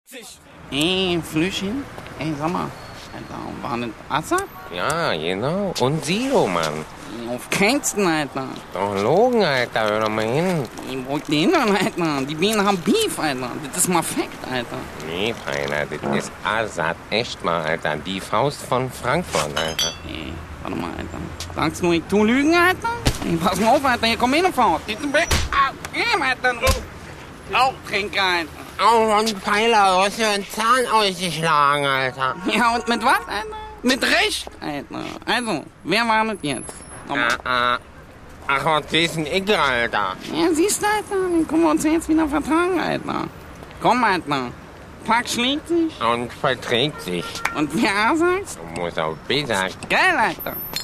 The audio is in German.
Ey, Flüschchen. Ey, sag mal. Alter, war nicht Assad? Ja, genau. Und Sido, Mann. Auf keinsten, Alter. Doch Logen, Alter, hör doch mal hin. Wo ich die hindern, Alter. Die Bienen haben Beef, Alter. Das ist mal Fakt, Alter. Nee, Feiner, das ist Assad. Echt mal, Alter. Die Faust von Frankfurt, Alter. Ey, warte mal, Alter. Sagst du, ich tu Lügen, Alter? Ey, pass mal auf, Alter. Hier komm hin, Fahrt. Geh, Alter. Au, Trinker, Alter. Oh, ein Pfeiler, du hast dir einen Zahn ausgeschlagen, Alter. Ja, und mit was, Alter? Mit Recht, Alter. Also, wer war das jetzt? Ach, was ist denn ich, Alter? Ja, siehst du, Alter, dann können wir uns jetzt wieder vertragen, Alter. Komm, Alter. Pack schlägt sich. Und verträgt sich. Und wer A sagt? Du musst auch B sagen. Geil, Alter.